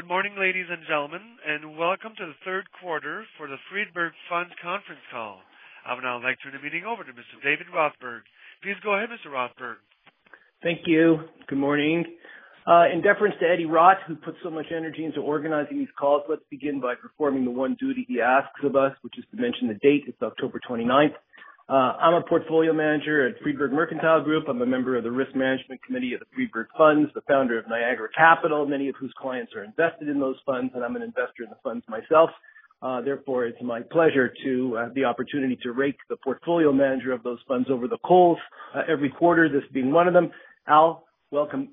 Good morning, ladies and gentlemen, and welcome to the third quarter for the Friedberg Funds conference call. I would now like to turn the meeting over to Mr. David Rothberg. Please go ahead, Mr. Rothberg. Thank you. Good morning. In deference to Eddie Roth, who put so much energy into organizing these calls, let's begin by performing the one duty he asks of us, which is to mention the date. It's October 29th. I'm a portfolio manager at Friedberg Mercantile Group. I'm a member of the Risk Management Committee of the Friedberg Funds, the founder of Niagara Capital, many of whose clients are invested in those funds, and I'm an investor in the funds myself. Therefore, it's my pleasure to have the opportunity to rake the portfolio manager of those funds over the coals every quarter, this being one of them. Al, welcome.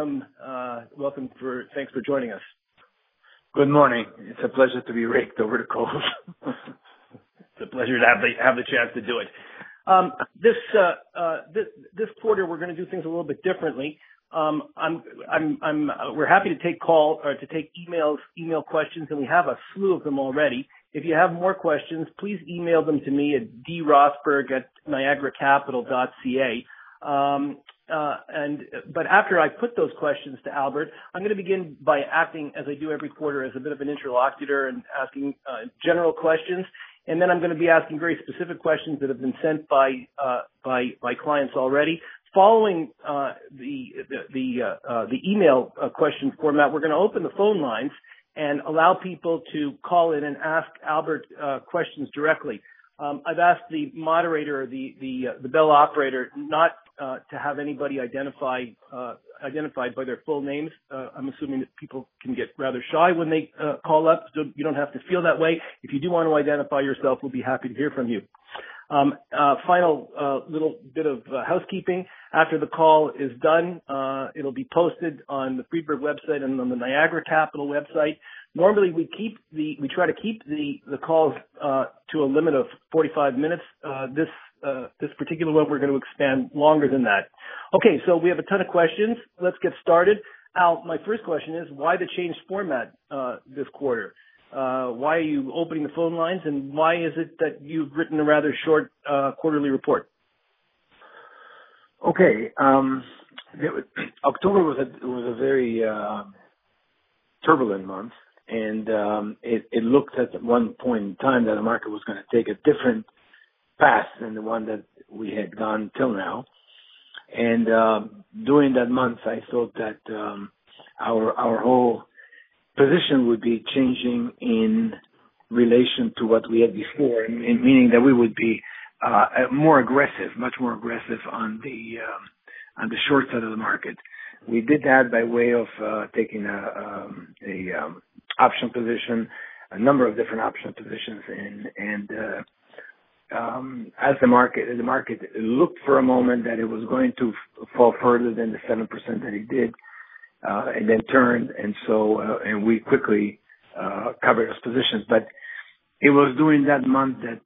Thanks for joining us. Good morning. It's a pleasure to be raked over the coals. It's a pleasure to have the chance to do it. This quarter we're going to do things a little bit differently. We're happy to take email questions, and we have a slew of them already. If you have more questions, please email them to me at drothberg@niagaracapital.ca. But after I put those questions to Albert, I'm going to begin by acting, as I do every quarter, as a bit of an interlocutor and asking general questions. And then I'm going to be asking very specific questions that have been sent by clients already. Following the email question format, we're going to open the phone lines and allow people to call in and ask Albert questions directly. I've asked the moderator, or the bell operator, not to have anybody identified by their full names. I'm assuming that people can get rather shy when they call up, so you don't have to feel that way. If you do want to identify yourself, we'll be happy to hear from you. Final little bit of housekeeping. After the call is done, it'll be posted on the Friedberg website and on the Niagara Capital website. Normally, we try to keep the calls to a limit of 45 minutes. This particular one, we're going to expand longer than that. Okay, so we have a ton of questions. Let's get started. Al, my first question is, why the changed format this quarter? Why are you opening the phone lines, and why is it that you've written a rather short quarterly report? Okay. October was a very turbulent month, and it looked at one point in time that the market was going to take a different path than the one that we had gone till now. And during that month, I thought that our whole position would be changing in relation to what we had before, meaning that we would be more aggressive, much more aggressive on the short side of the market. We did that by way of taking a option position, a number of different option positions, and as the market looked for a moment that it was going to fall further than the 7% that it did, and then turned, and we quickly covered those positions. But it was during that month that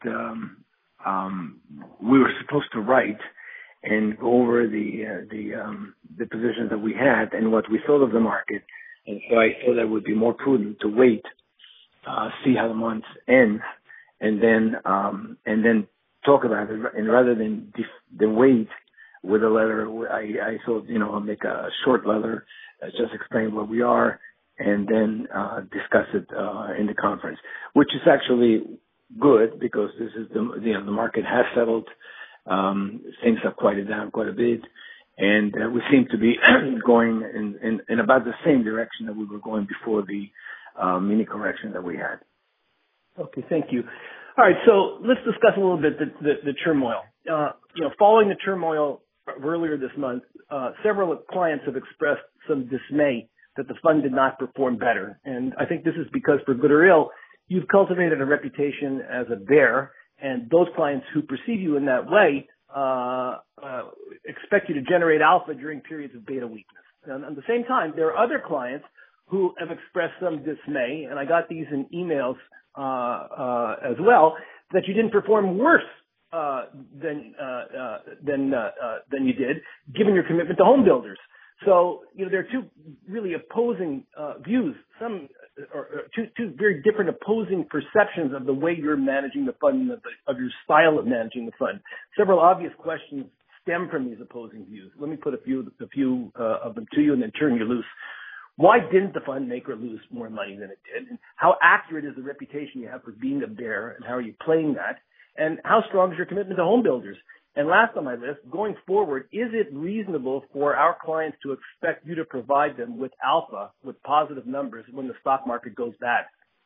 we were supposed to write and go over the positions that we had and what we thought of the market. And so I thought that it would be more prudent to wait, see how the months end, and then talk about it. And rather than wait with a letter, I thought, I'll make a short letter, just explain where we are, and then discuss it in the conference, which is actually good because this is the market has settled. Things have quieted down quite a bit, and we seem to be going in about the same direction that we were going before the mini correction that we had. Okay, thank you. All right, so let's discuss a little bit the turmoil. Following the turmoil earlier this month, several clients have expressed some dismay that the fund did not perform better. And I think this is because, for good or ill, you've cultivated a reputation as a bear, and those clients who perceive you in that way expect you to generate alpha during periods of beta weakness. And at the same time, there are other clients who have expressed some dismay, and I got these in emails as well, that you didn't perform worse than you did, given your commitment to home builders. So, there are two really opposing views, two very different opposing perceptions of the way you're managing the fund, of your style of managing the fund. Several obvious questions stem from these opposing views. Let me put a few of them to you and then turn you loose. Why didn't the fund maker lose more money than it did? And how accurate is the reputation you have for being a bear, and how are you playing that? And how strong is your commitment to home builders? And last on my list, going forward, is it reasonable for our clients to expect you to provide them with alpha, with positive numbers when the stock market goes bad?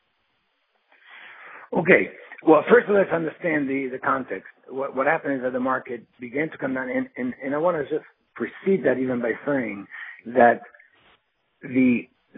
Okay. Well, first let's understand the context. What happened is that the market began to come down, and I want to just precede that even by saying that the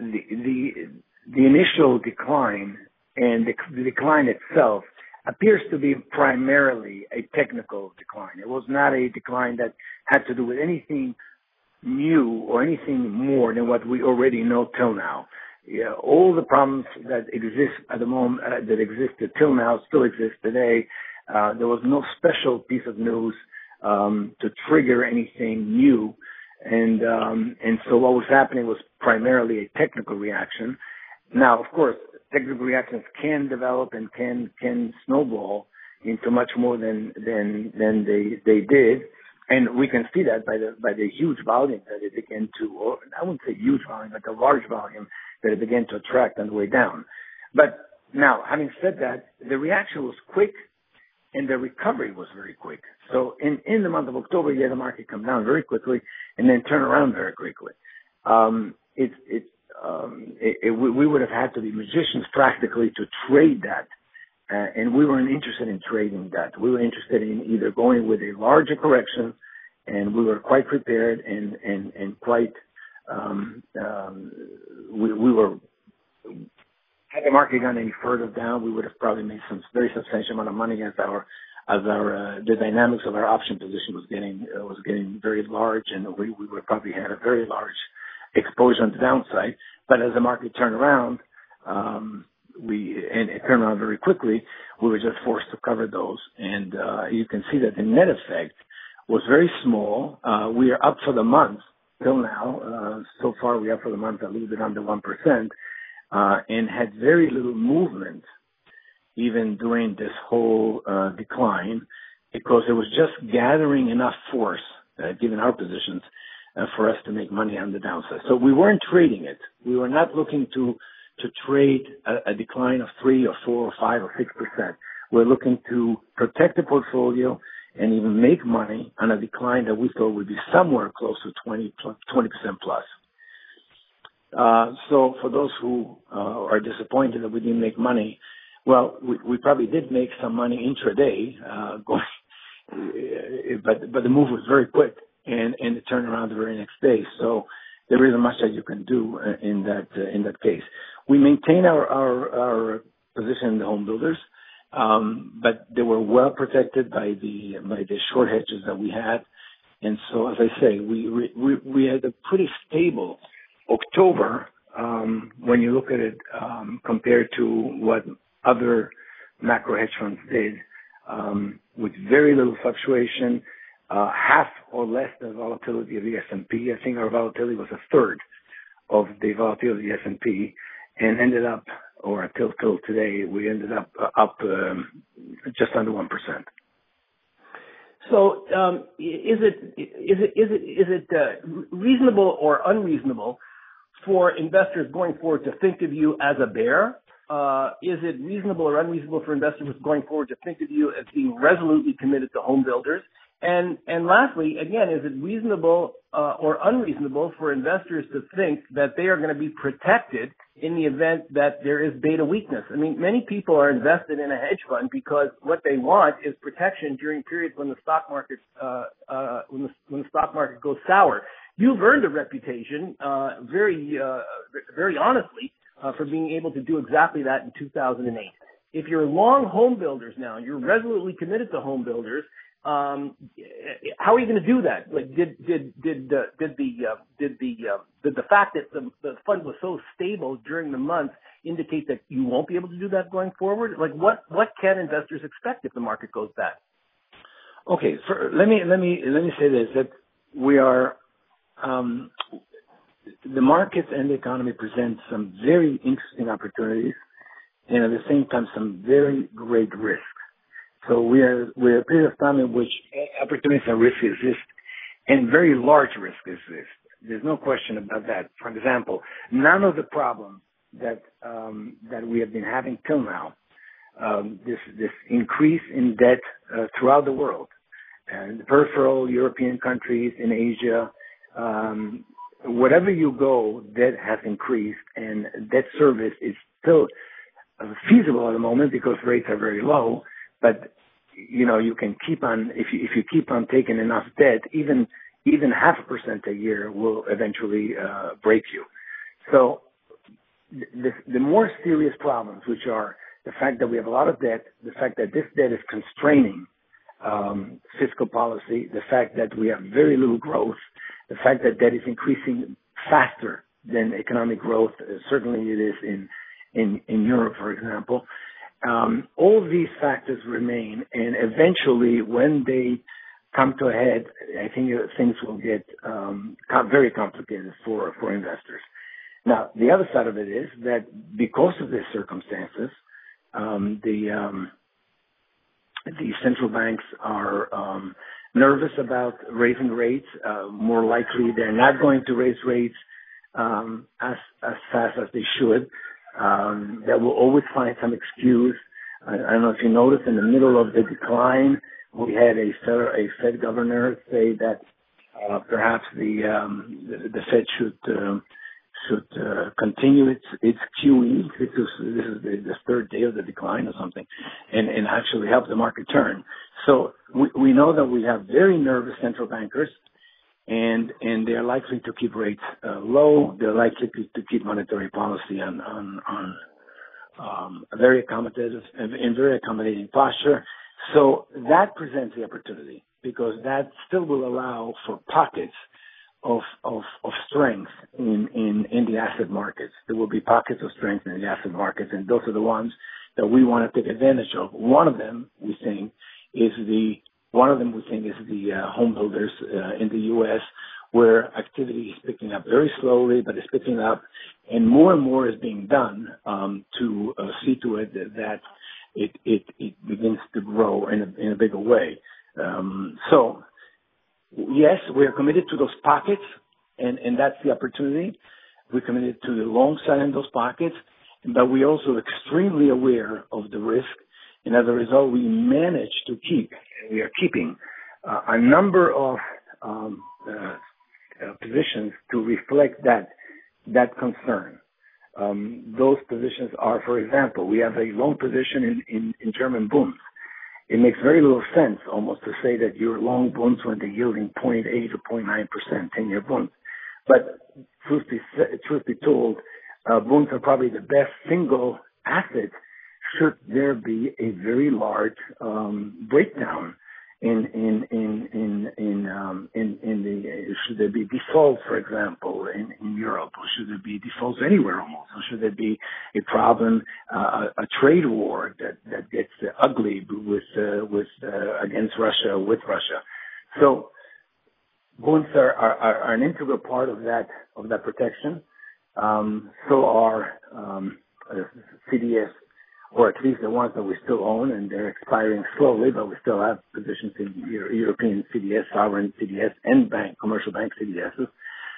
initial decline and the decline itself appears to be primarily a technical decline. It was not a decline that had to do with anything new or anything more than what we already know till now. Yeah, all the problems that exist at the moment, that existed till now, still exist today. There was no special piece of news to trigger anything new, and so what was happening was primarily a technical reaction. Now, of course, technical reactions can develop and can snowball into much more than they did. And we can see that by the huge volume that it began to, or I wouldn't say huge volume, but the large volume that it began to attract on the way down. But now, having said that, the reaction was quick and the recovery was very quick. So in the month of October, you had the market come down very quickly and then turn around very quickly. We would have had to be magicians practically to trade that. And we weren't interested in trading that. We were interested in either going with a larger correction, and we were quite prepared and quite, we were, had the market gone any further down, we would have probably made some very substantial amount of money as the dynamics of our option position was getting very large, and we would probably had a very large exposure on the downside. But as the market turned around, and it turned around very quickly, we were just forced to cover those. And you can see that the net effect was very small. We are up for the month till now. So far, we are up for the month a little bit under 1%, and had very little movement even during this whole decline, because it was just gathering enough force, given our positions, for us to make money on the downside. So we weren't trading it. We were not looking to trade a decline of 3 or 4 or 5 or 6%. We're looking to protect the portfolio and even make money on a decline that we thought would be somewhere close to 20% plus. So for those who are disappointed that we didn't make money, well, we probably did make some money intraday, but the move was very quick and it turned around the very next day. So there isn't much that you can do in that case. We maintain our position in the home builders, but they were well protected by the short hedges that we had, and so as I say, we had a pretty stable October when you look at it compared to what other macro hedge funds did, with very little fluctuation, half or less the volatility of the S&P. I think our volatility was a third of the volatility of the S&P, and ended up, or until today, we ended up just under 1%. So, is it reasonable or unreasonable for investors going forward to think of you as a bear? Is it reasonable or unreasonable for investors going forward to think of you as being resolutely committed to home builders? And lastly, again, is it reasonable or unreasonable for investors to think that they are going to be protected in the event that there is beta weakness? I mean, many people are invested in a hedge fund because what they want is protection during periods when the stock market when the stock market goes sour. You've earned a reputation very honestly for being able to do exactly that in 2008. If you're long home builders now, you're resolutely committed to home builders. How are you going to do that? Like, did the fact that the fund was so stable during the month indicate that you won't be able to do that going forward? Like, what can investors expect if the market goes bad? Okay, let me say this: that we are the markets and the economy present some very interesting opportunities, and at the same time some very great risks. So we're a period of time in which opportunities and risks exist, and very large risks exist. There's no question about that. For example, none of the problems that we have been having till now, this increase in debt throughout the world, and the peripheral European countries, in Asia, wherever you go, debt has increased, and debt service is still feasible at the moment because rates are very low. But you can keep on, if you keep on taking enough debt, even 0.5% a year will eventually break you. So the more serious problems, which are the fact that we have a lot of debt, the fact that this debt is constraining fiscal policy, the fact that we have very little growth, the fact that debt is increasing faster than economic growth, certainly it is in Europe, for example. All of these factors remain, and eventually, when they come to a head, I think things will get very complicated for investors. Now, the other side of it is that because of these circumstances, the central banks are nervous about raising rates. More likely, they're not going to raise rates as fast as they should. They will always find some excuse. I don't know if you noticed, in the middle of the decline, we had a Fed governor say that perhaps the Fed should continue its QE, because this is the third day of the decline or something, and actually help the market turn. So we know that we have very nervous central bankers, and they're likely to keep rates low. They're likely to keep monetary policy on a very accommodative and very accommodating posture. So that presents the opportunity, because that still will allow for pockets of strength in the asset markets. There will be pockets of strength in the asset markets, and those are the ones that we want to take advantage of. One of them, we think, is the home builders in the U.S., where activity is picking up very slowly, but it's picking up, and more is being done to see to it that it begins to grow in a bigger way. So, yes, we're committed to those pockets, and that's the opportunity. We're committed to the long side in those pockets, but we're also extremely aware of the risk. And as a result, we are keeping a number of positions to reflect that concern. Those positions are, for example, we have a long position in German bonds. It makes very little sense almost to say that you're long bonds when they're yielding 0.8 or 0.9%, 10-year bonds. But truth be told, bonds are probably the best single asset should there be a very large breakdown should there be defaults, for example, in Europe, or should there be defaults anywhere almost, or should there be a problem, a trade war that gets ugly against Russia, with Russia. So bonds are an integral part of that protection. So are CDS, or at least the ones that we still own, and they're expiring slowly, but we still have positions in European CDS, sovereign CDS, and commercial bank CDSs.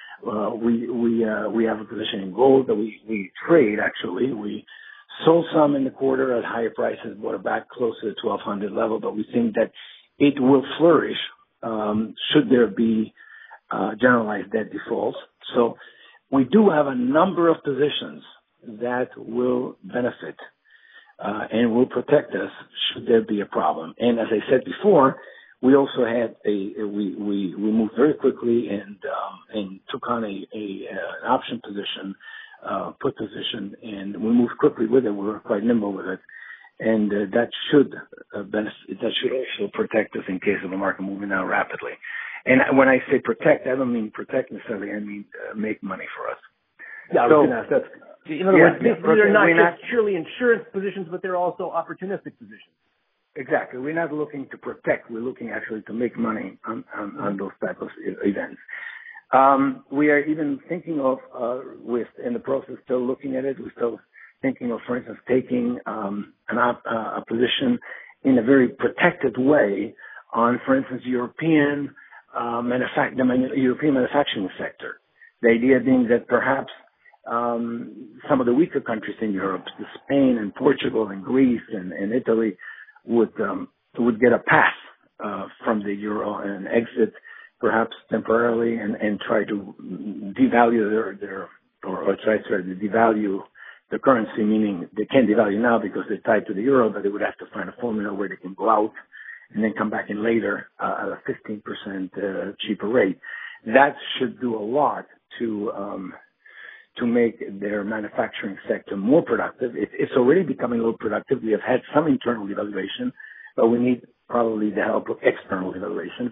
We have a position in gold that we trade, actually. We sold some in the quarter at higher prices, bought it back closer to 1,200 level, but we think that it will flourish should there be generalized debt defaults. So we do have a number of positions that will benefit and will protect us should there be a problem. And as I said before, we also had we moved very quickly and took on an option position, put position, and we moved quickly with it. We were quite nimble with it, and that should also protect us in case of the market moving out rapidly. And when I say protect, I don't mean protect necessarily. I mean make money for us. Yeah, I was going to ask that. In other words, they're not just purely insurance positions, but they're also opportunistic positions. Exactly. We're not looking to protect. We're looking actually to make money on those type of events. We are even thinking of, in the process, still looking at it. We're still thinking of, for instance, taking a position in a very protected way on, for instance, European manufacturing sector. The idea being that perhaps some of the weaker countries in Europe, Spain and Portugal and Greece and Italy, would get a pass from the euro and exit perhaps temporarily and try to devalue or try to devalue the currency, meaning they can't devalue now because they're tied to the euro, but they would have to find a formula where they can go out and then come back in later at a 15% cheaper rate. That should do a lot to make their manufacturing sector more productive. It's already becoming a little productive. We have had some internal devaluation, but we need probably the help of external devaluation.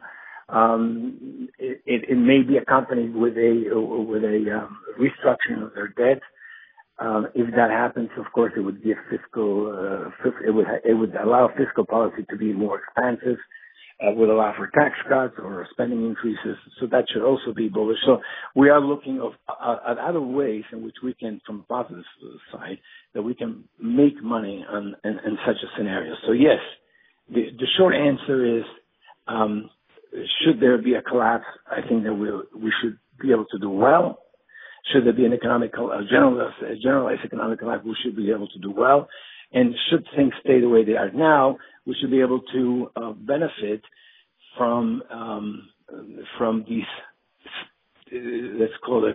It may be accompanied with a restructuring of their debt. If that happens, of course, it would give it would allow fiscal policy to be more expansive. Would allow for tax cuts or spending increases. So that should also be bullish. So we are looking at other ways in which we can, from the positive side, that we can make money in such a scenario. So yes, the short answer is, should there be a collapse, I think that we should be able to do well. Should there be an generalized economic collapse, we should be able to do well. And should things stay the way they are now, we should be able to benefit from these, let's call it,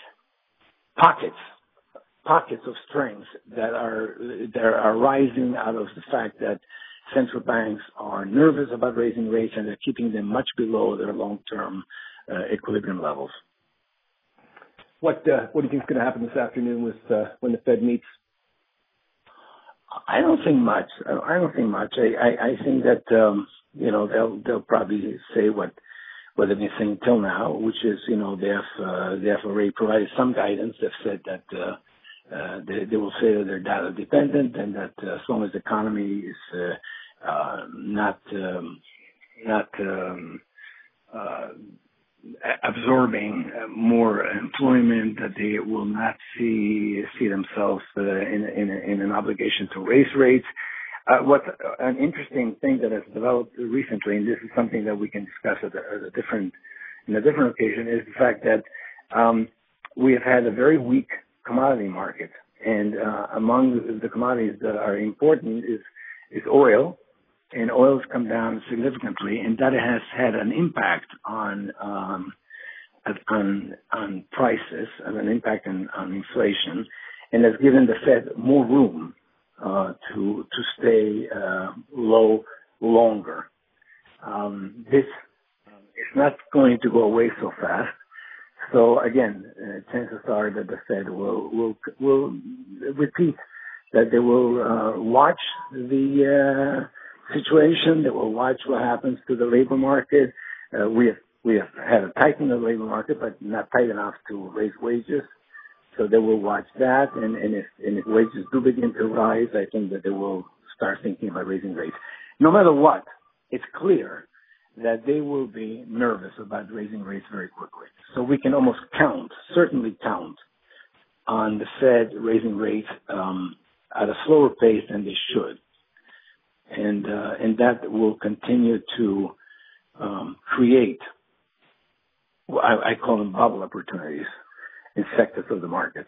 pockets of strength that are rising out of the fact that central banks are nervous about raising rates and they're keeping them much below their long-term equilibrium levels. What do you think is going to happen this afternoon when the Fed meets? I don't think much. I think that they'll probably say what they've been saying till now, which is they have already provided some guidance. They've said that they will say that they're data dependent and that as long as the economy is not absorbing more employment, that they will not see themselves in an obligation to raise rates. What's an interesting thing that has developed recently, and this is something that we can discuss in a different occasion, is the fact that we have had a very weak commodity market, and among the commodities that are important is oil. And oil's come down significantly, and that has had an impact on prices, and an impact on inflation, and has given the Fed more room to stay low longer. This is not going to go away so fast. So again, chances are that the Fed will repeat that they will watch the situation, that will watch what happens to the labor market. We have had a tightening of the labor market, but not tight enough to raise wages. So they will watch that, and if wages do begin to rise, I think that they will start thinking about raising rates. No matter what, it's clear that they will be nervous about raising rates very quickly. So we can almost certainly count on the Fed raising rates at a slower pace than they should. And that will continue to create what I call them bubble opportunities in sectors of the market.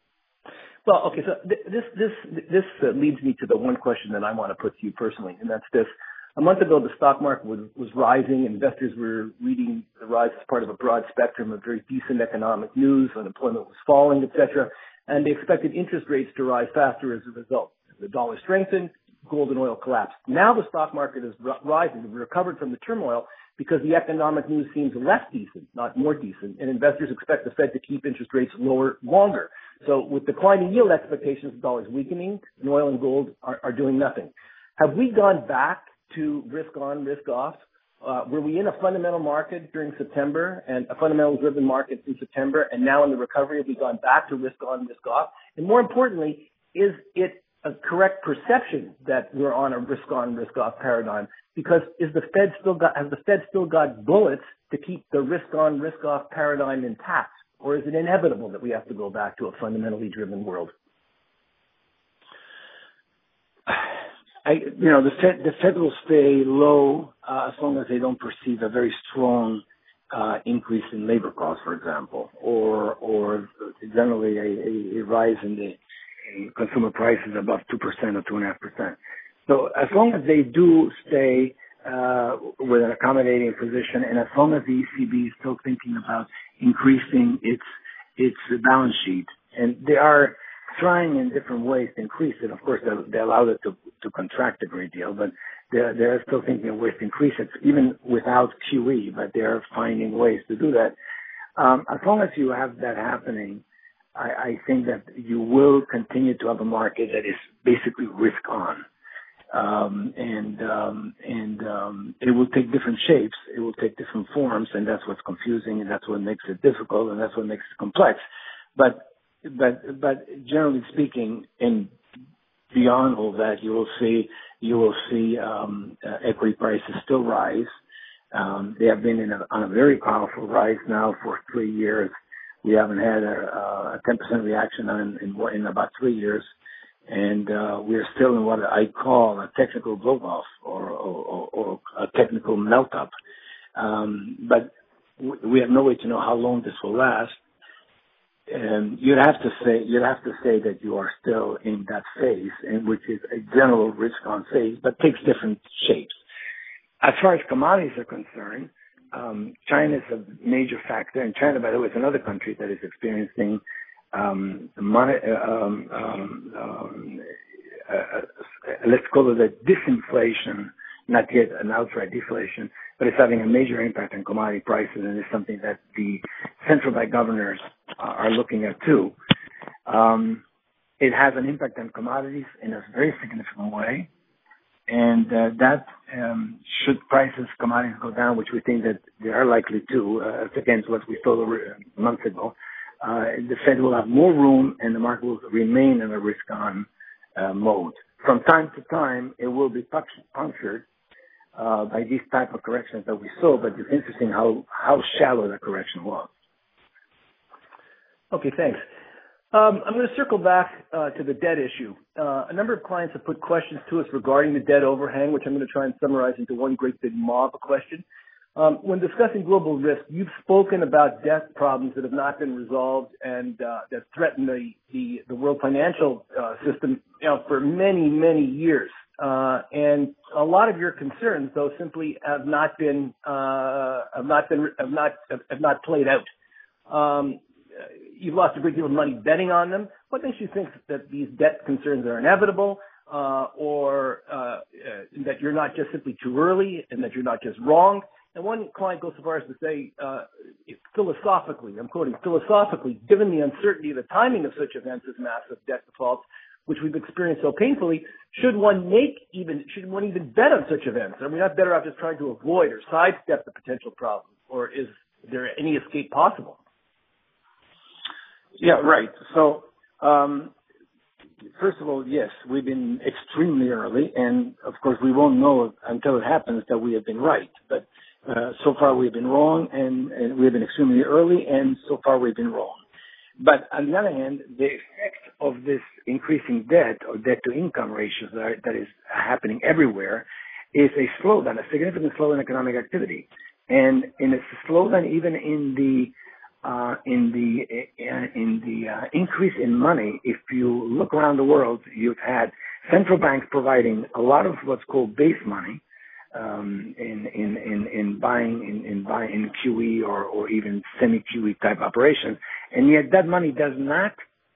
Well, okay, so this leads me to the one question that I want to put to you personally, and that's this. A month ago, the stock market was rising. Investors were reading the rise as part of a broad spectrum of very decent economic news. Unemployment was falling, etc., and they expected interest rates to rise faster as a result. The dollar strengthened. Gold and oil collapsed. Now the stock market is rising. We've recovered from the turmoil because the economic news seems less decent, not more decent, and investors expect the Fed to keep interest rates lower longer. So with declining yield expectations, the dollar is weakening, and oil and gold are doing nothing. Have we gone back to risk on, risk off? Were we in a fundamental market during September and a fundamental driven market in September, and now in the recovery have we gone back to risk on, risk off? And more importantly, is it a correct perception that we're on a risk-on, risk-off paradigm? Because has the Fed still got bullets to keep the risk-on, risk-off paradigm intact, or is it inevitable that we have to go back to a fundamentally driven world? The Fed will stay low as long as they don't perceive a very strong increase in labor costs, for example, or generally a rise in consumer prices above 2% or 2.5%. So as long as they do stay with an accommodating position, and as long as the ECB is still thinking about increasing its balance sheet, and they are trying in different ways to increase it. Of course, they allow it to contract a great deal, but they're still thinking of ways to increase it, even without QE, but they're finding ways to do that. As long as you have that happening, I think that you will continue to have a market that is basically risk on. And it will take different shapes, it will take different forms, and that's what's confusing, and that's what makes it difficult, and that's what makes it complex. But generally speaking, and beyond all that, you will see equity prices still rise. They have been on a very powerful rise now for 3 years. We haven't had a 10% reaction in about 3 years. And we're still in what I call a technical blow-off or a technical melt-up. But we have no way to know how long this will last. And you'd have to say that you are still in that phase, in which is a general risk-on phase, but takes different shapes. As far as commodities are concerned, China is a major factor, and China, by the way, is another country that is experiencing let's call it a disinflation, not yet an outright deflation, but it's having a major impact on commodity prices, and it's something that the central bank governors are looking at too. It has an impact on commodities in a very significant way, and that should commodities go down, which we think that they are likely to, against what we thought a month ago, the Fed will have more room and the market will remain in a risk-on mode. From time to time, it will be punctured by these type of corrections that we saw, but it's interesting how shallow the correction was. Okay, thanks. I'm going to circle back to the debt issue. A number of clients have put questions to us regarding the debt overhang, which I'm going to try and summarize into one great big mob of question. When discussing global risk, you've spoken about debt problems that have not been resolved and that threaten the world financial system, for many, many years. And a lot of your concerns, though, simply have not played out. You've lost a great deal of money betting on them. What makes you think that these debt concerns are inevitable, or that you're not just simply too early and that you're not just wrong? And one client goes so far as to say, philosophically, I'm quoting, philosophically, given the uncertainty of the timing of such events as massive debt defaults, which we've experienced so painfully, should one even bet on such events? Are we not better off just trying to avoid or sidestep the potential problem, or is there any escape possible? Yeah, right. So, first of all, yes, we've been extremely early, and of course we won't know until it happens that we have been right. But so far we've been wrong, and we've been extremely early, and so far we've been wrong. But on the other hand, the effect of this increasing debt or debt-to-income ratios that is happening everywhere is a slowdown, a significant slowdown in economic activity, and in a slowdown even in the increase in money. If you look around the world, you've had central banks providing a lot of what's called base money in buying QE or even semi-QE type operations, and yet that money does not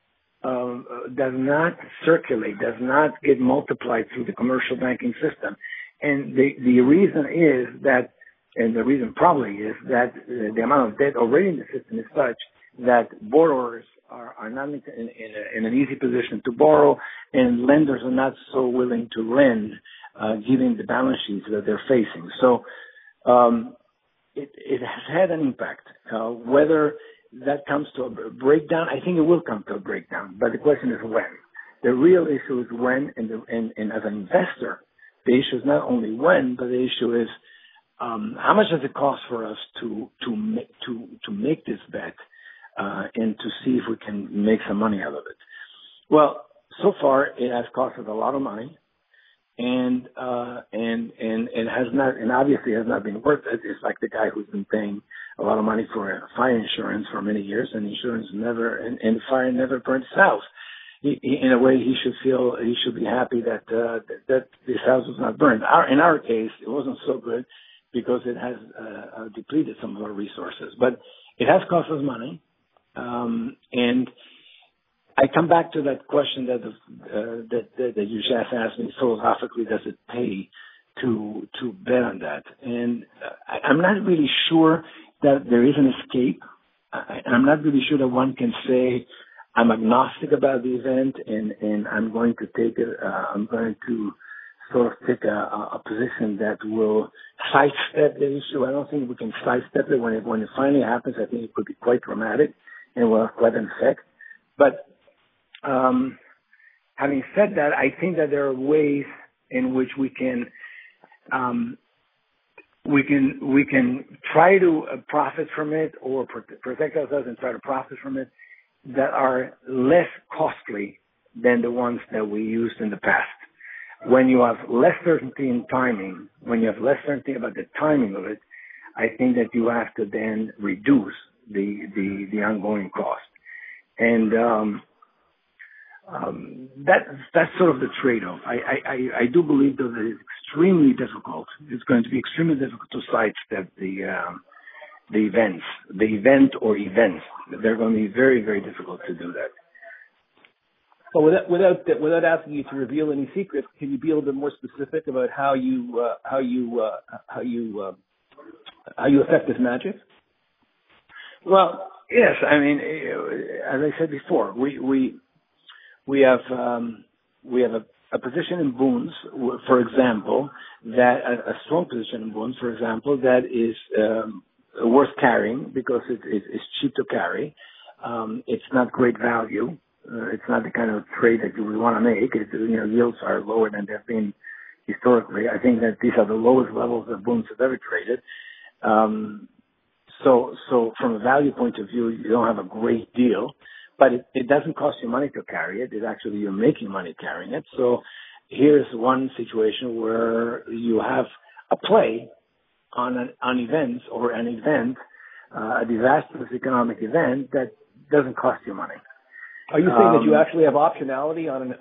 circulate, does not get multiplied through the commercial banking system. And the reason is that, and the reason probably is that the amount of debt already in the system is such that borrowers are not in an easy position to borrow, and lenders are not so willing to lend, given the balance sheets that they're facing. So it has had an impact. Whether that comes to a breakdown, I think it will come to a breakdown, but the question is when. The real issue is when, and as an investor, the issue is not only when, but the issue is how much does it cost for us to make this bet and to see if we can make some money out of it? Well, so far it has cost us a lot of money, and has not, and obviously has not been worth it. It's like the guy who's been paying a lot of money for fire insurance for many years, and insurance never, and the fire never burned his house. In a way, he should be happy that this house was not burned. In our case, it wasn't so good because it has depleted some of our resources, but it has cost us money. And I come back to that question that you just asked me philosophically: does it pay to bet on that? And I'm not really sure that there is an escape. I'm not really sure that one can say I'm agnostic about the event and I'm going to take it. I'm going to sort of take a position that will sidestep the issue. I don't think we can sidestep it when it finally happens. I think it could be quite dramatic and will have quite an effect. But having said that, I think that there are ways in which we can try to profit from it or protect ourselves and try to profit from it that are less costly than the ones that we used in the past. When you have less certainty in timing, when you have less certainty about the timing of it, I think that you have to then reduce the ongoing cost. And that's sort of the trade-off. I do believe though that it's extremely difficult. It's going to be extremely difficult to sidestep the event or events. They're going to be very, very difficult to do that. So without asking you to reveal any secrets, can you be a little bit more specific about how you affect this magic? Well, yes. I mean, as I said before, we have a position in Bunds, for example, that a strong position in Bunds, for example, that is worth carrying because it's cheap to carry. It's not great value. It's not the kind of trade that you would want to make. Yields are lower than they've been historically. I think that these are the lowest levels that Bunds have ever traded. So from a value point of view, you don't have a great deal, but it doesn't cost you money to carry it. It's actually you're making money carrying it. So here's one situation where you have a play on events or an event, a disastrous economic event that doesn't cost you money. Are you saying that you actually have optionality on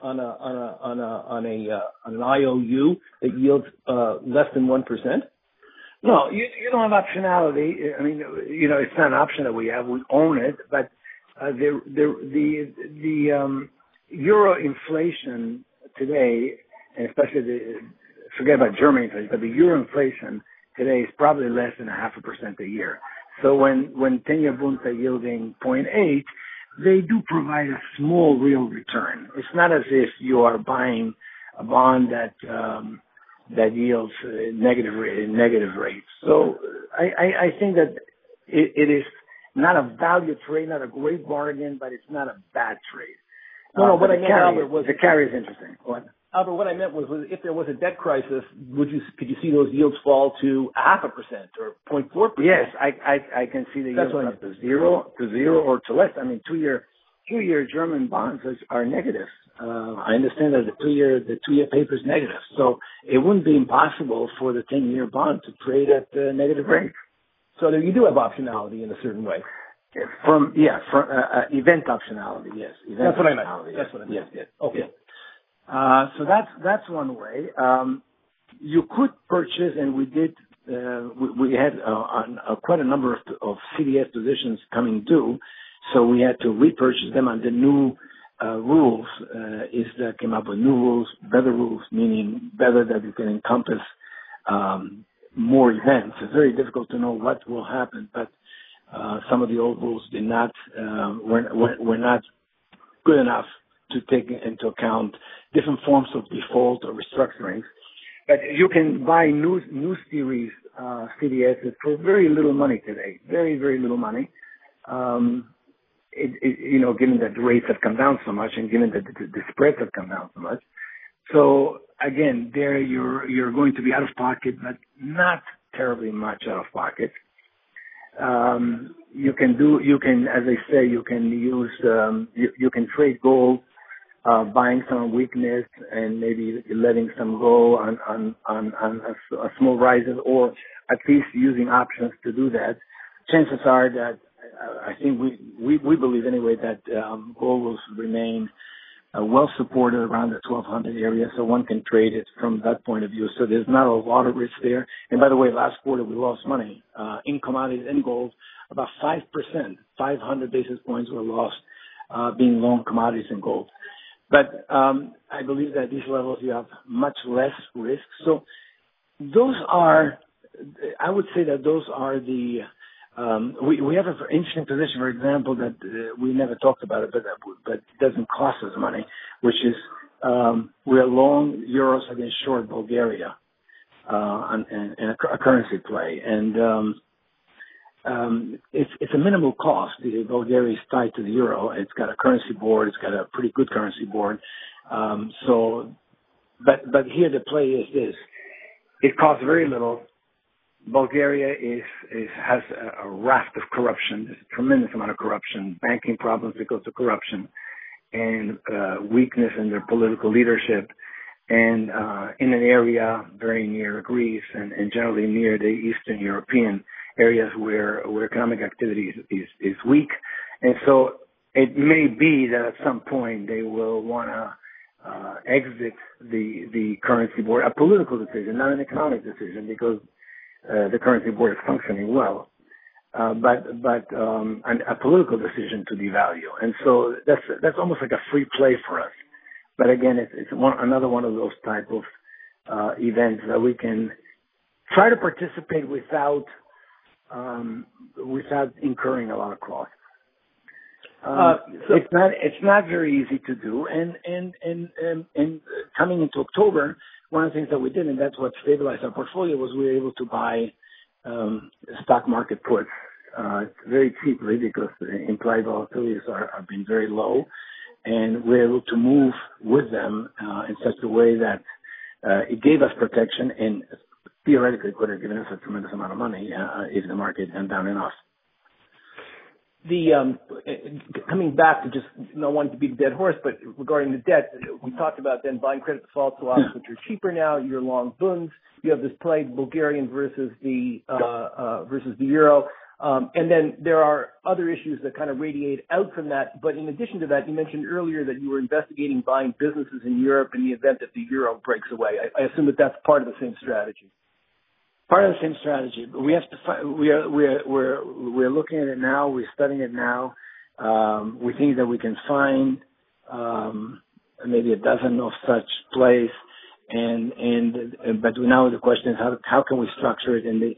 an IOU that yields less than 1%? No, you don't have optionality. I mean, it's not an option that we have. We own it, but the euro inflation today, and especially forget about German inflation, but the euro inflation today is probably less than 0.5% a year. So when 10-year Bunds are yielding 0.8, they do provide a small real return. It's not as if you are buying a bond that yields negative rates. So I think that it is not a value trade, not a great bargain, but it's not a bad trade. No, what I meant, Albert, was the carry is interesting. What? Albert, what I meant was if there was a debt crisis, could you see those yields fall to 0.5% or 0.4%? Yes, I can see the yields up to zero or to less. I mean, two-year German bonds are negative. I understand that the two-year paper is negative, so it wouldn't be impossible for the 10-year bond to trade at negative rate. So you do have optionality in a certain way. From event optionality, yes. That's what I meant. That's what I meant. Yes. Okay. Yes. So that's one way. You could purchase, and we did. We had quite a number of CDS positions coming due, so we had to repurchase them under new rules. ISDA came up with new rules, better rules, meaning better that you can encompass more events. It's very difficult to know what will happen, but some of the old rules did not were not good enough to take into account different forms of default or restructurings. But you can buy new series CDSs for very little money today, very, very little money. Given that the rates have come down so much and given that the spreads have come down so much. So again, there you're going to be out of pocket, but not terribly much out of pocket. You can, as I say, you can use, you can trade gold, buying some weakness and maybe letting some go on a small rises, or at least using options to do that. chances are that I think we believe anyway that gold will remain well supported around the 1200 area, so one can trade it from that point of view. So there's not a lot of risk there. And by the way, last quarter we lost money in commodities and gold, about 5%, 500 basis points were lost being long commodities and gold. But I believe that these levels you have much less risk. So those are, I would say that those are the, we have an interesting position, for example, that we never talked about it, but doesn't cost us money, which is we're long euros against short Bulgaria in a currency play. And it's a minimal cost. Bulgaria is tied to the euro. It's got a currency board. It's got a pretty good currency board. But here the play is this. It costs very little. Bulgaria has a raft of corruption. There's a tremendous amount of corruption, banking problems because of corruption, and weakness in their political leadership, and in an area very near Greece and generally near the Eastern European areas where economic activity is weak. And so it may be that at some point they will want to exit the currency board, a political decision, not an economic decision, because the currency board is functioning well, but a political decision to devalue. And so that's almost like a free play for us. But again, it's another one of those type of events that we can try to participate without incurring a lot of costs. So it's not very easy to do, and coming into October, one of the things that we did, and that's what stabilized our portfolio, was we were able to buy stock market puts very cheaply because the implied volatilities have been very low, and we're able to move with them in such a way that it gave us protection and theoretically could have given us a tremendous amount of money if the market went down enough. Coming back to just not wanting to beat a dead horse, but regarding the debt, we talked about then buying credit default swaps, which are cheaper now. You're long bunds. You have this play Bulgarian versus the euro, and then there are other issues that kind of radiate out from that. But in addition to that, you mentioned earlier that you were investigating buying businesses in Europe in the event that the euro breaks away. I assume that that's part of the same strategy. Part of the same strategy. But we have to. We're looking at it now. We're studying it now. We think that we can find maybe a dozen of such plays, but now the question is how can we structure it in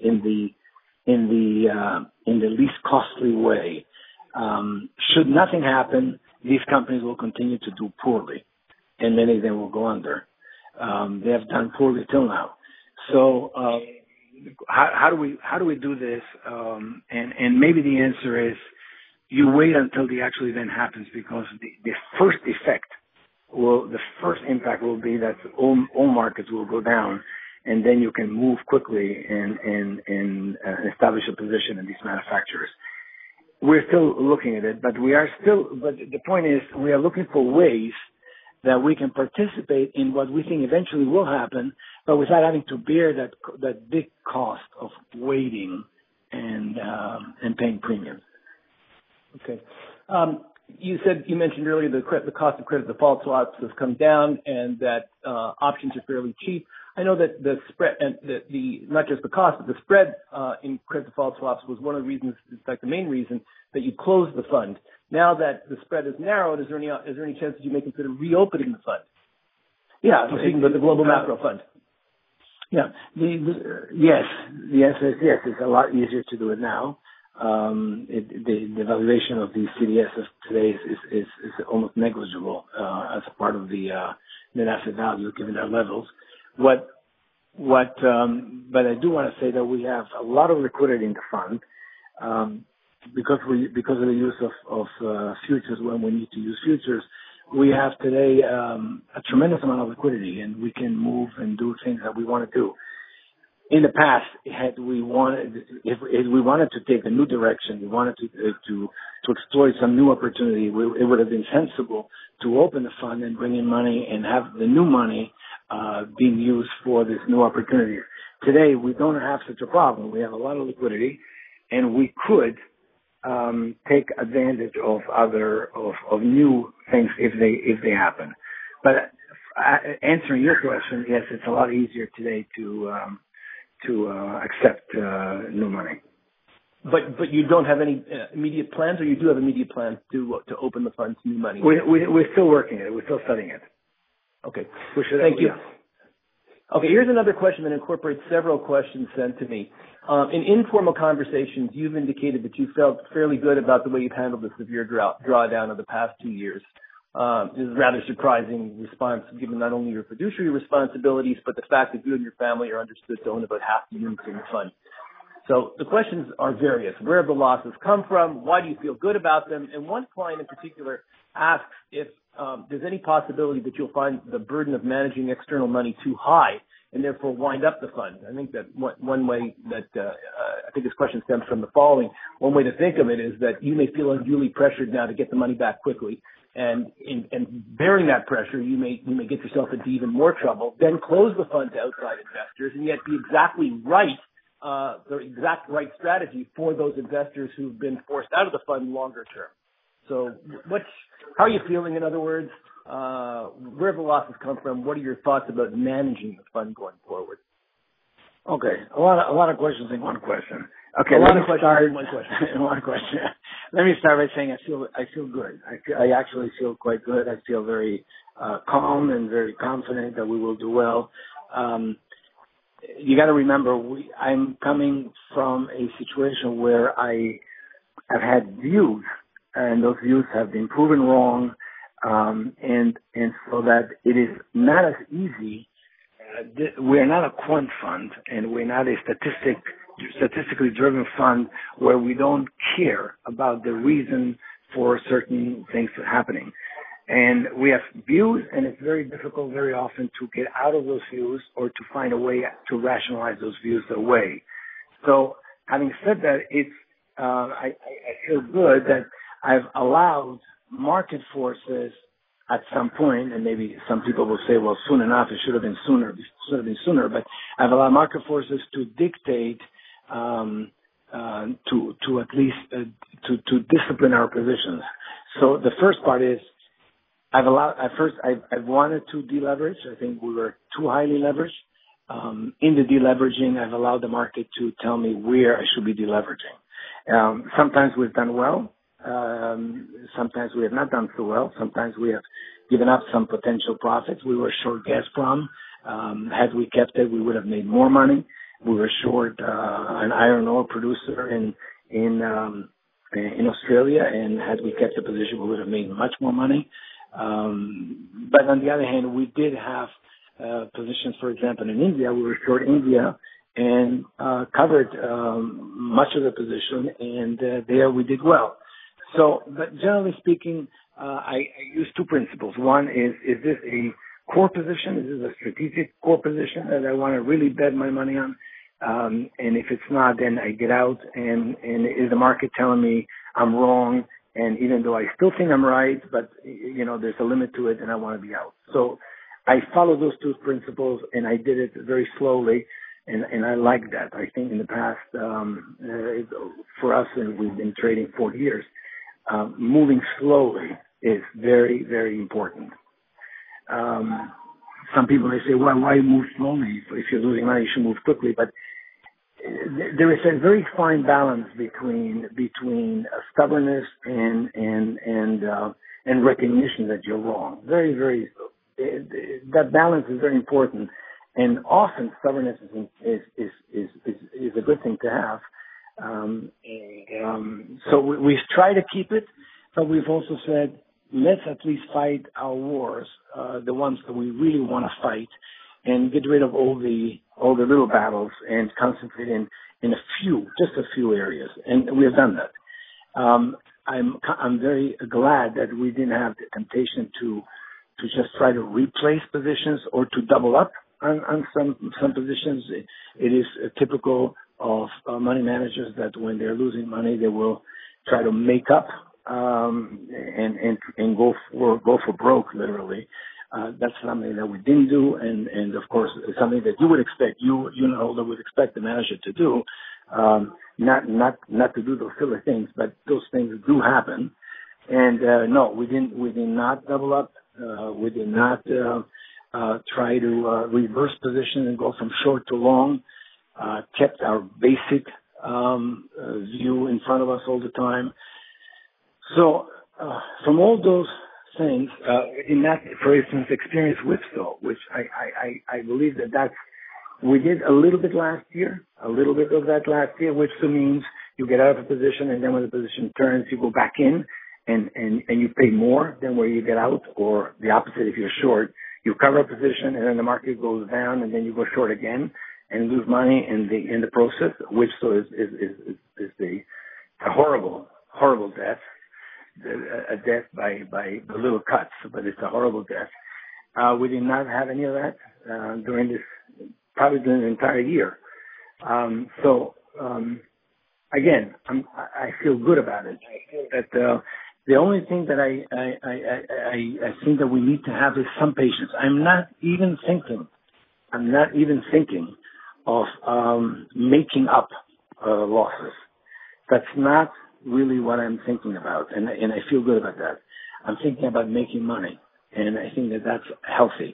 the least costly way. Should nothing happen, these companies will continue to do poorly, and many of them will go under. They have done poorly till now. So. How do we do this? And maybe the answer is you wait until the actual event happens, because the first impact will be that all markets will go down, and then you can move quickly and establish a position in these manufacturers. We're still looking at it, but the point is we are looking for ways that we can participate in what we think eventually will happen, but without having to bear that big cost of waiting and paying premiums. Okay. You mentioned earlier the cost of credit default swaps has come down, and that options are fairly cheap. I know that the spread and not just the cost, but the spread in credit default swaps was one of the reasons, in fact, the main reason that you closed the fund. Now that the spread is narrowed, is there any chance that you may consider reopening the fund? Yeah, speaking of the global macro fund. Yeah. Yes. The answer is yes. It's a lot easier to do it now. The valuation of the CDSs today is almost negligible as a part of the net asset value given their levels. But I do want to say that we have a lot of liquidity in the fund. Because of the use of futures when we need to use futures, we have today a tremendous amount of liquidity, and we can move and do things that we want to do. In the past, if we wanted to take a new direction, we wanted to exploit some new opportunity, it would have been sensible to open the fund and bring in money and have the new money being used for this new opportunity. Today, we don't have such a problem. We have a lot of liquidity. and we could take advantage of of new things if they happen. But answering your question, yes, it's a lot easier today to accept new money. But you don't have any immediate plans, or you do have immediate plans to open the fund to new money? We're still working it. We're still studying it. Okay. Thank you. Okay, here's another question that incorporates several questions sent to me. In informal conversations, you've indicated that you felt fairly good about the way you've handled the severe drawdown of the past 2 years. This is a rather surprising response, given not only your fiduciary responsibilities, but the fact that you and your family are understood to own about half the units in the fund. So the questions are various. Where have the losses come from? Why do you feel good about them? And one client in particular asks if there's any possibility that you'll find the burden of managing external money too high and therefore wind up the fund. I think that one way that I think this question stems from the following. One way to think of it is that you may feel unduly pressured now to get the money back quickly. And bearing that pressure, you may get yourself into even more trouble, then close the fund to outside investors and yet be exactly right, the exact right strategy for those investors who've been forced out of the fund longer term. So how are you feeling, in other words? Where have the losses come from? What are your thoughts about managing the fund going forward? Okay, a lot of questions in one question. Okay, a lot of questions in one question. In one question. Let me start by saying I feel good. I actually feel quite good. I feel very calm and very confident that we will do well. You got to remember, I'm coming from a situation where I have had views, and those views have been proven wrong, and so that it is not as easy. We're not a quant fund, and we're not a statistically driven fund where we don't care about the reason for certain things happening. And we have views, and it's very difficult very often to get out of those views or to find a way to rationalize those views away. So having said that, I feel good that I've allowed market forces at some point, and maybe some people will say, well, soon enough, it should have been sooner, but I've allowed market forces to dictate to at least to discipline our positions. So the first part is I've wanted to deleverage. I think we were too highly leveraged. In the deleveraging, I've allowed the market to tell me where I should be deleveraging. Sometimes we've done well. Sometimes we have not done so well. Sometimes we have given up some potential profits. We were short Gazprom. Had we kept it, we would have made more money. We were short an iron ore producer in Australia, and had we kept the position, we would have made much more money. But on the other hand, we did have positions, for example, in India. We were short India and covered much of the position, and there we did well. So, but generally speaking, I use two principles. One is this a core position? Is this a strategic core position that I want to really bet my money on? And if it's not, then I get out, and is the market telling me I'm wrong? And even though I still think I'm right, but, there's a limit to it and I want to be out. So I follow those two principles, and I did it very slowly. And I like that. I think in the past, for us, and we've been trading 40 years, moving slowly is very, very important. Some people may say, well, why move slowly? If you're losing money, you should move quickly. But there is a very fine balance between stubbornness and recognition that you're wrong. Very, very, that balance is very important. And often stubbornness is a good thing to have. So we try to keep it, but we've also said, let's at least fight our wars, the ones that we really want to fight, and get rid of all the little battles and concentrate in just a few areas. And we have done that. I'm very glad that we didn't have the temptation to just try to replace positions or to double up on some positions. It is typical of money managers that when they're losing money, they will try to make up and go for broke, literally. That's something that we didn't do, and of course, it's something that you would expect, you know, that would expect the manager to do. Not to do those silly things, but those things do happen. And no, we did not double up. We did not try to reverse position and go from short to long. Kept our basic view in front of us all the time. So from all those things, in that, for instance, experience Whipstow, which I believe that's, we did a little bit last year, a little bit of that last year, which means you get out of a position, and then when the position turns, you go back in and you pay more than where you get out, or the opposite if you're short. You cover a position, and then the market goes down, and then you go short again and lose money in the process, which is a horrible death, a death by little cuts, but it's a horrible death. We did not have any of that during the entire year. Again, I feel good about it. I feel that the only thing that I think that we need to have is some patience. I'm not even thinking of making up losses. That's not really what I'm thinking about, and I feel good about that. I'm thinking about making money, and I think that that's healthy.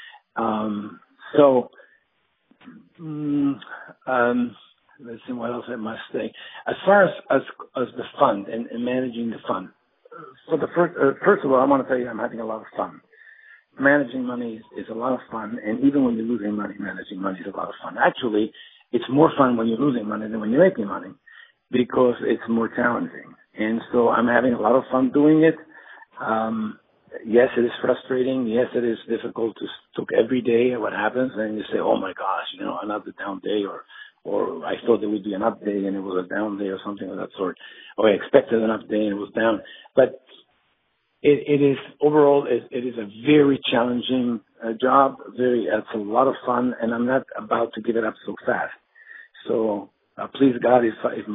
Let's see what else I must say. As far as the fund and managing the fund, so first of all, I want to tell you I'm having a lot of fun. Managing money is a lot of fun, and even when you're losing money, managing money is a lot of fun. Actually, it's more fun when you're losing money than when you're making money, because it's more challenging. And so I'm having a lot of fun doing it. Yes, it is frustrating. Yes, it is difficult to look every day at what happens, and you say, oh my gosh, another down day, or I thought there would be an up day and it was a down day or something of that sort, or I expected an up day and it was down. But it is overall, it is a very challenging job. It's a lot of fun, and I'm not about to give it up so fast. So please God, if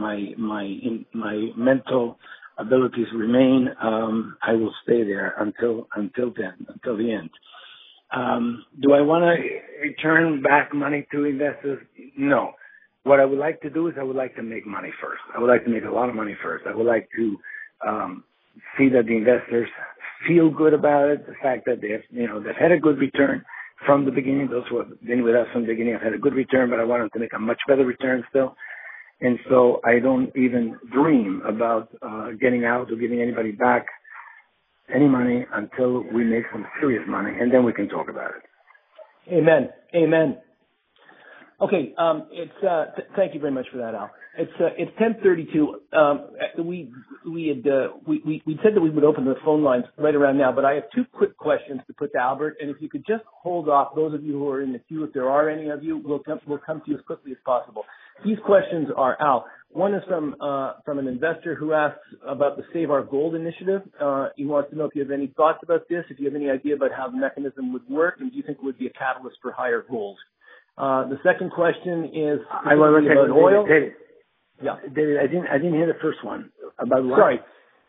my mental abilities remain, I will stay there until the end. Do I want to return back money to investors? No. What I would like to do is I would like to make money first. I would like to make a lot of money first. I would like to see that the investors feel good about it, the fact that they've had a good return from the beginning. Those who have been with us from the beginning have had a good return, but I want them to make a much better return still. And so I don't even dream about getting out or giving anybody back any money until we make some serious money, and then we can talk about it. Amen. Okay, thank you very much for that, Al. It's 10:32. We said that we would open the phone lines right around now, but I have two quick questions to put to Albert, and if you could just hold off, those of you who are in the queue, if there are any of you, we'll come to you as quickly as possible. These questions are, Al, one is from an investor who asks about the Save Our Gold initiative. He wants to know if you have any thoughts about this, if you have any idea about how the mechanism would work, and do you think it would be a catalyst for higher gold? The second question is about oil. David, yeah, David, I didn't hear the first one about what? Sorry,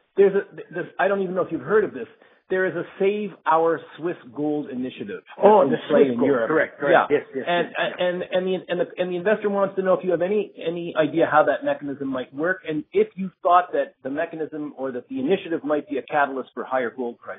I don't even know if you've heard of this. There is a Save Our Swiss Gold initiative. Oh, the Swiss in Gold. Europe. Correct. Yeah. Yes. And the investor wants to know if you have any idea how that mechanism might work, and if you thought that the mechanism or that the initiative might be a catalyst for higher gold prices.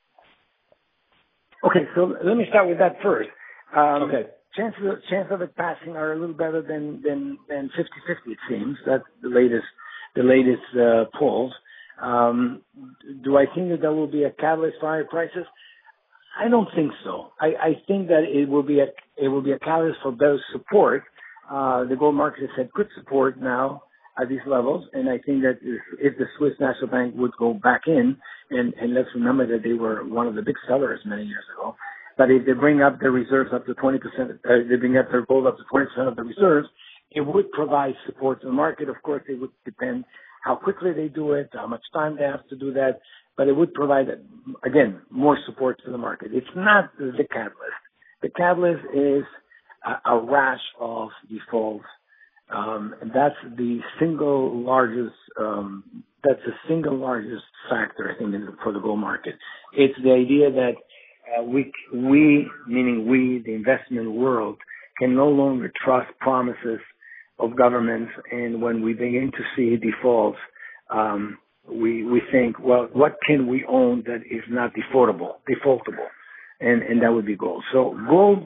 Okay, so let me start with that first. Okay. Chances of it passing are a little better than 50-50, it seems. That's the latest polls. Do I think that there will be a catalyst for higher prices? I don't think so. I think that it will be a catalyst for better support. The gold market has had good support now at these levels, and I think that if the Swiss National Bank would go back in, and let's remember that they were one of the big sellers many years ago. But if they bring up their reserves up to 20%, they bring up their gold up to 20% of the reserves, it would provide support to the market. Of course, it would depend how quickly they do it, how much time they have to do that, but it would provide, again, more support to the market. It's not the catalyst. The catalyst is a rash of defaults, and that's the single largest. That's the single largest factor, I think, for the gold market. It's the idea that we, meaning we, the investment world, can no longer trust promises of governments, and when we begin to see defaults, we think, well, what can we own that is not defaultable, and that would be gold. So gold,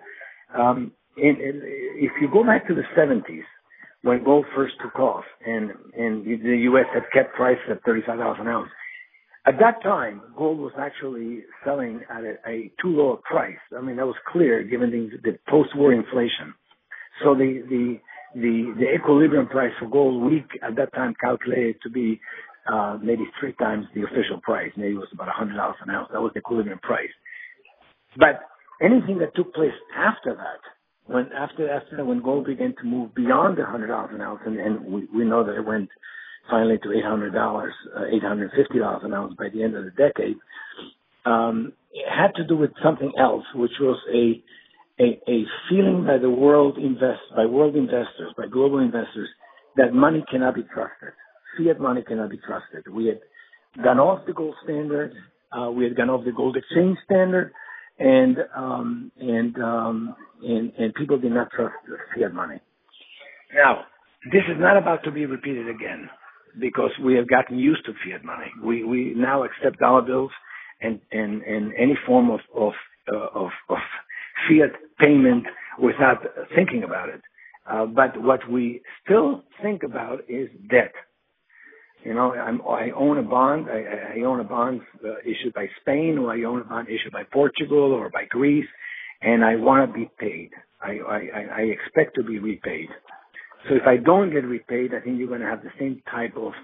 if you go back to the 70s, when gold first took off, and the U.S. had kept prices at $35 an ounce, at that time, gold was actually selling at a too low a price. I mean, that was clear given the post-war inflation. So the equilibrium price for gold, we at that time calculated to be maybe 3 times the official price. Maybe it was about $100 an ounce. That was the equilibrium price. But anything that took place after that, when gold began to move beyond the $100 an ounce, and we know that it went finally to $800, $850 an ounce by the end of the decade, it had to do with something else, which was a feeling by world investors, by global investors, that money cannot be trusted. Fiat money cannot be trusted. We had gone off the gold standard. We had gone off the gold exchange standard, and people did not trust fiat money. Now, this is not about to be repeated again, because we have gotten used to fiat money. We now accept dollar bills and any form of fiat payment without thinking about it. But what we still think about is debt. You know, I own a bond. I own a bond issued by Spain, or I own a bond issued by Portugal or by Greece, and I want to be paid. I expect to be repaid. So if I don't get repaid, I think you're going to have the same type of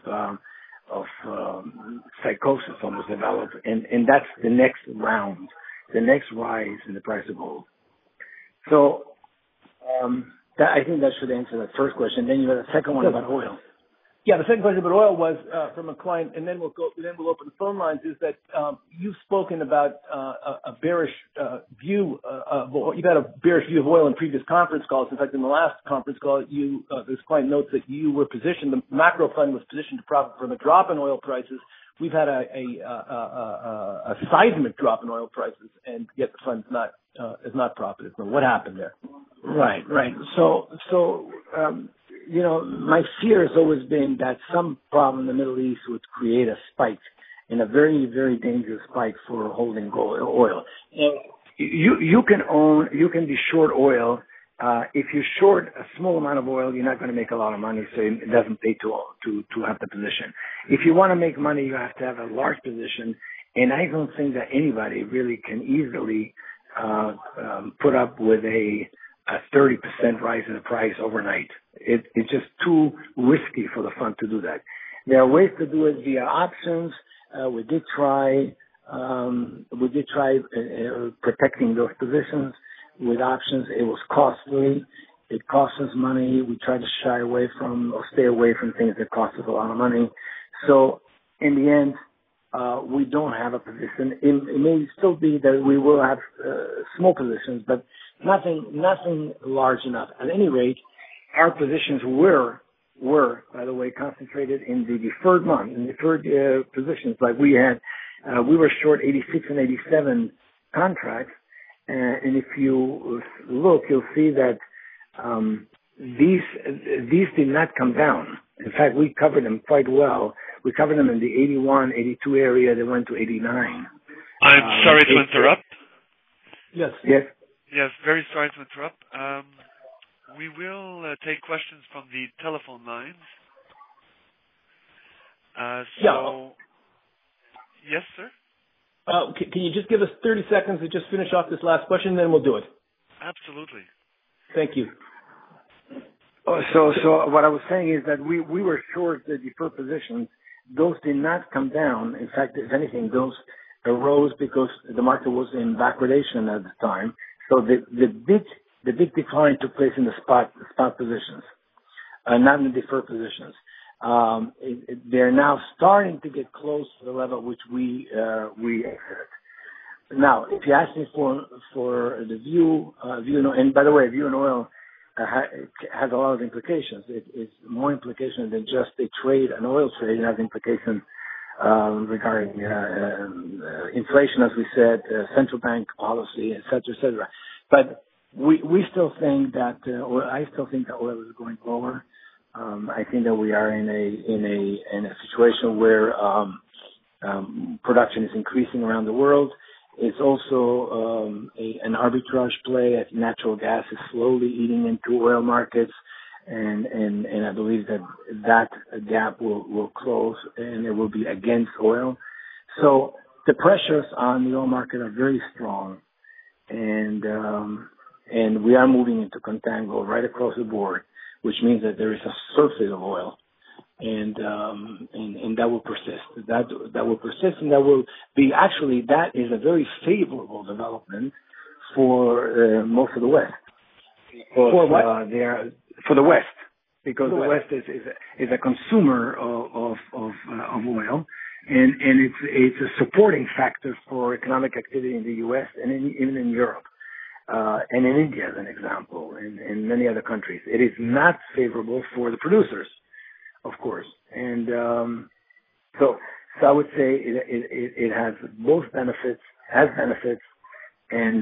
psychosis almost develop, and that's the next round, the next rise in the price of gold. So I think that should answer that first question. Then you had a second one about oil. Yeah, the second question about oil was from a client, and then we'll open the phone lines. Is that you've spoken about a bearish view of oil. You've had a bearish view of oil in previous conference calls. In fact, in the last conference call, this client notes that you were positioned. The macro fund was positioned to profit from a drop in oil prices. We've had a seismic drop in oil prices, and yet the fund's is not profited. So what happened there? Right. So. You know, my fear has always been that some problem in the Middle East would create a spike, and a very, very dangerous spike for holding oil. And you can be short oil. If you short a small amount of oil, you're not going to make a lot of money, so it doesn't pay to have the position. If you want to make money, you have to have a large position, and I don't think that anybody really can easily put up with a 30% rise in the price overnight. It's just too risky for the fund to do that. There are ways to do it via options. We did try protecting those positions with options. It was costly. It cost us money. We tried to shy away from or stay away from things that cost us a lot of money. So in the end, we don't have a position. It may still be that we will have small positions, but nothing large enough. At any rate, our positions were, by the way, concentrated in the deferred positions. Like we were short 86 and 87 contracts, and if you look, you'll see that these did not come down. In fact, we covered them quite well. We covered them in the 81, 82 area. They went to 89. I'm sorry to interrupt. Yes. Yes, very sorry to interrupt. We will take questions from the telephone lines. Yes, sir? Can you just give us 30 seconds to just finish off this last question, then we'll do it? Absolutely. Thank you. So what I was saying is that we were short the deferred positions. Those did not come down. In fact, if anything, those arose because the market was in backwardation at the time. So the big decline took place in the spot positions, not in the deferred positions. They're now starting to get close to the level which we exited. Now, if you ask me for the view, and by the way, view in oil has a lot of implications. It's more implications than just an oil trade. It has implications regarding inflation, as we said, central bank policy, et cetera, et cetera. But we still think that, I still think that oil is going lower. I think that we are in a situation where production is increasing around the world. It's also an arbitrage play as natural gas is slowly eating into oil markets, and I believe that gap will close and it will be against oil. So the pressures on the oil market are very strong, and we are moving into contango right across the board, which means that there is a surfeit of oil. And that will persist. That will persist, and that will be that is a very favorable development for most of the West. For what? For the West, because the West is a consumer of oil, and it's a supporting factor for economic activity in the U.S. and even in Europe. And in India, as an example, and many other countries. It is not favorable for the producers, of course. And so I would say it has both benefits, and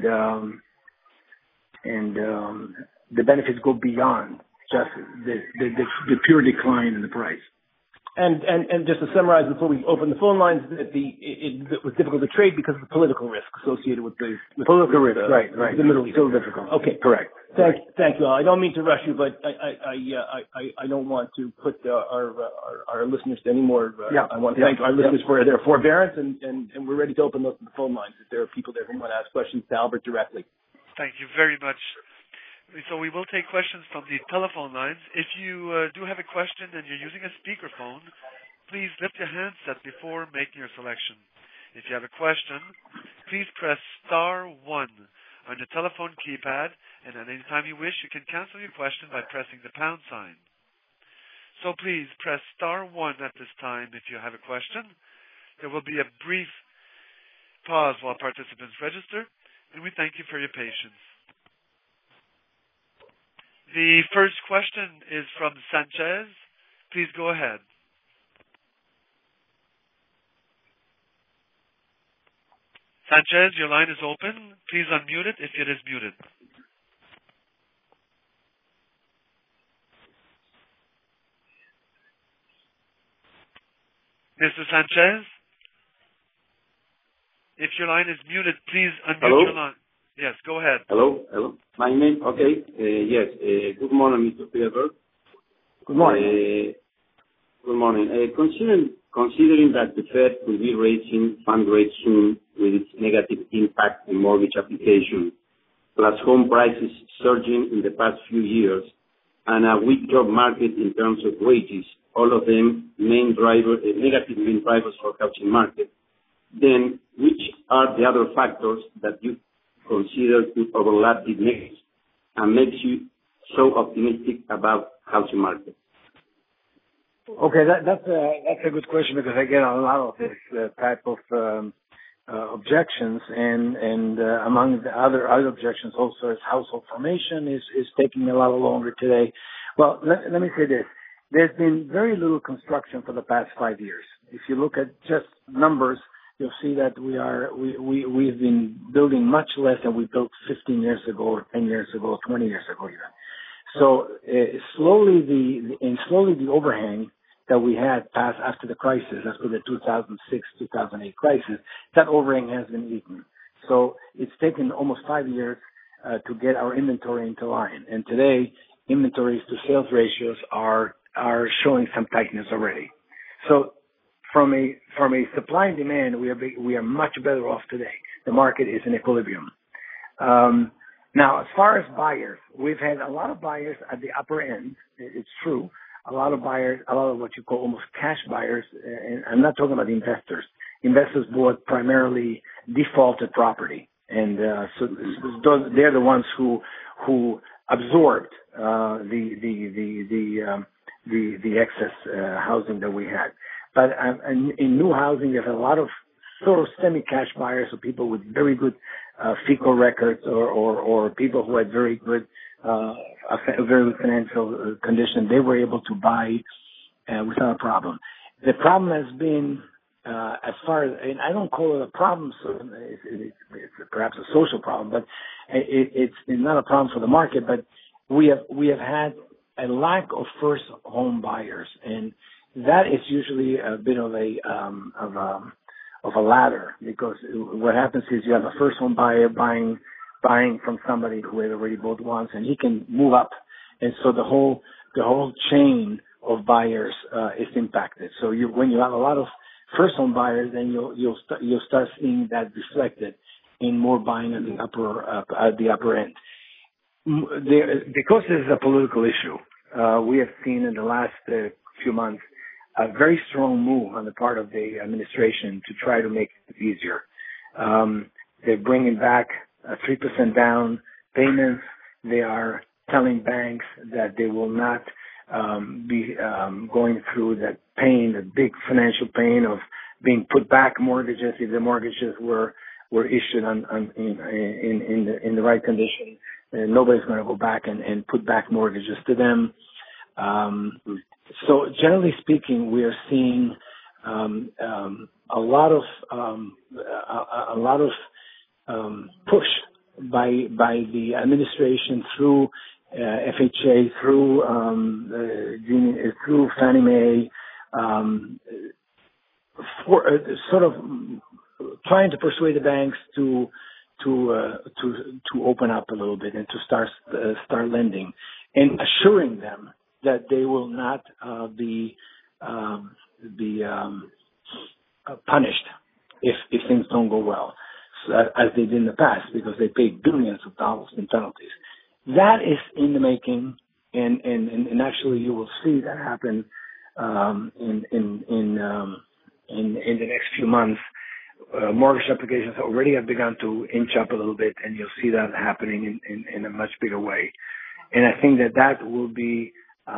the benefits go beyond just the pure decline in the price. And just to summarize before we open the phone lines, it was difficult to trade because of the political risk associated with the political risk, right. The Middle East. Still difficult. Okay, correct. Thank you. I don't mean to rush you, but I don't want to put our listeners to any more. I want to thank our listeners for their forbearance, and we're ready to open up the phone lines if there are people there who want to ask questions to Albert directly. Thank you very much. So we will take questions from the telephone lines. If you do have a question and you're using a speakerphone, please lift your handset before making your selection. If you have a question, please press *1 on your telephone keypad, and at any time you wish, you can cancel your question by pressing the # sign. So please press *1 at this time if you have a question. There will be a brief pause while participants register, and we thank you for your patience. The first question is from Sanchez. Please go ahead. Sanchez, your line is open. Please unmute it if it is muted. Mr. Sanchez, if your line is muted, please unmute your line. Yes, go ahead. Hello. My name, okay. Yes. Good morning, Mr. Friedberg. Good morning. Good morning. Considering that the Fed will be raising fund rates soon with its negative impact in mortgage application, plus home prices surging in the past few years, and a weak job market in terms of wages, all of them negative main drivers for housing market, then which are the other factors that you consider to overlap the next and makes you so optimistic about housing market? Okay, that's a good question because I get a lot of this type of objections, and among the other objections also is household formation is taking a lot longer today. Well, let me say this: there's been very little construction for the past 5 years. If you look at just numbers, you'll see that we've been building much less than we built 15 years ago, or 10 years ago, or 20 years ago even. So slowly the overhang that we had passed after the crisis, after the 2006-2008 crisis, that overhang has been eaten. So it's taken almost 5 years to get our inventory into line, and today inventories to sales ratios are showing some tightness already. So From a supply and demand, we are much better off today. The market is in equilibrium. Now, as far as buyers, we've had a lot of buyers at the upper end. It's true. A lot of what you call almost cash buyers. And I'm not talking about investors. Investors bought primarily defaulted property, and so they're the ones who absorbed the excess housing that we had. But in new housing, there's a lot of sort of semi-cash buyers, so people with very good FICO records, or people who had very good financial condition. They were able to buy without a problem. The problem has been as far as, and I don't call it a problem, so it's perhaps a social problem, but it's not a problem for the market. But we have had a lack of first home buyers, and that is usually a bit of a ladder, because what happens is you have a first home buyer buying from somebody who had already bought once, and he can move up, and so the whole chain of buyers is impacted. So when you have a lot of first home buyers, then you'll start seeing that reflected in more buying at the upper end. Because this is a political issue, we have seen in the last few months a very strong move on the part of the administration to try to make it easier. They're bringing back 3% down payments. They are telling banks that they will not be going through that pain, the big financial pain of being put back mortgages if the mortgages were issued in the right condition. Nobody's going to go back and put back mortgages to them. So generally speaking, we are seeing a lot of push by the administration through FHA, through Fannie Mae, for sort of trying to persuade the banks to open up a little bit and to start lending, and assuring them that they will not be punished if things don't go well, as they did in the past, because they paid billions of dollars in penalties. That is in the making, and actually you will see that happen in the next few months. Mortgage applications already have begun to inch up a little bit, and you'll see that happening in a much bigger way. And I think that will be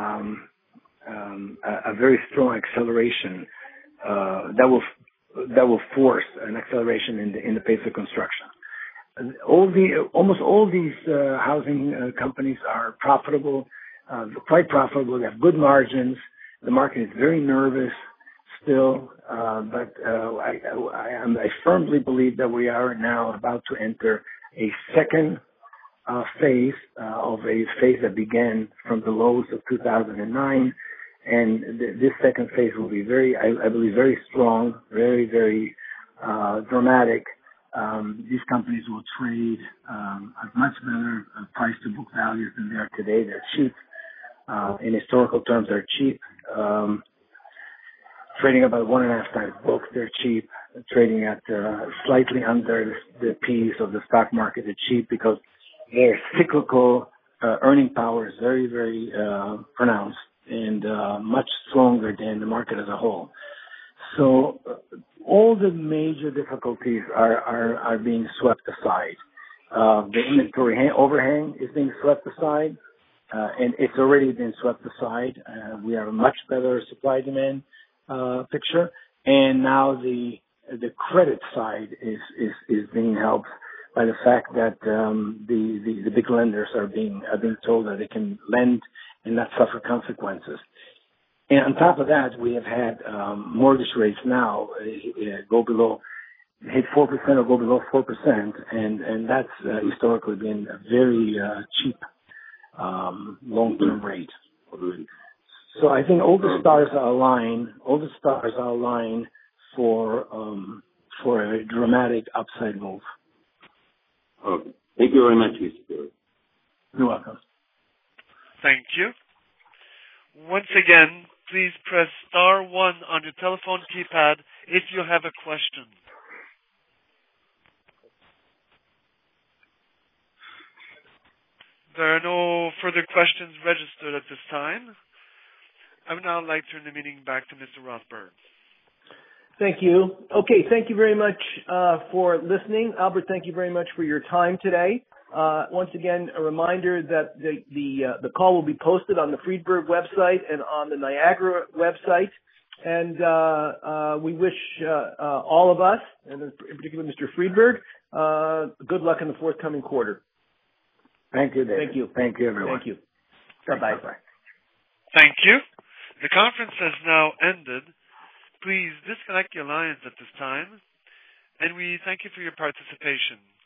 a very strong acceleration that will force an acceleration in the pace of construction. Almost all these housing companies are profitable, quite profitable. They have good margins. The market is very nervous still, but I firmly believe that we are now about to enter a second phase of a phase that began from the lows of 2009, and this second phase will be I believe, very strong, very, very dramatic. These companies will trade at much better price to book values than they are today. They're cheap. In historical terms, they're cheap. Trading about 1.5 times book, they're cheap. Trading at slightly under the P's of the stock market, they're cheap because their cyclical earning power is very, very pronounced and much stronger than the market as a whole. So all the major difficulties are being swept aside. The inventory overhang is being swept aside, and it's already been swept aside. We have a much better supply-demand picture, and now the credit side is being helped by the fact that the big lenders are being told that they can lend and not suffer consequences. And on top of that, we have had mortgage rates now hit 4% or go below 4%, and that's historically been a very cheap long-term rate. So I think all the stars are aligned. All the stars are aligned for a dramatic upside move. Okay. Thank you very much, Mr. Perry. You're welcome. Thank you. Once again, please press star 1 on your telephone keypad if you have a question. There are no further questions registered at this time. I would now like to turn the meeting back to Mr. Rothberg. Thank you. Okay, thank you very much for listening. Albert, thank you very much for your time today. Once again, a reminder that the call will be posted on the Friedberg website and on the Niagara website. And we wish all of us, and in particular Mr. Friedberg, good luck in the forthcoming quarter. Thank you, David. Thank you. Thank you, everyone. Thank you. Bye-bye. Bye-bye. Thank you. The conference has now ended. Please disconnect your lines at this time, and we thank you for your participation.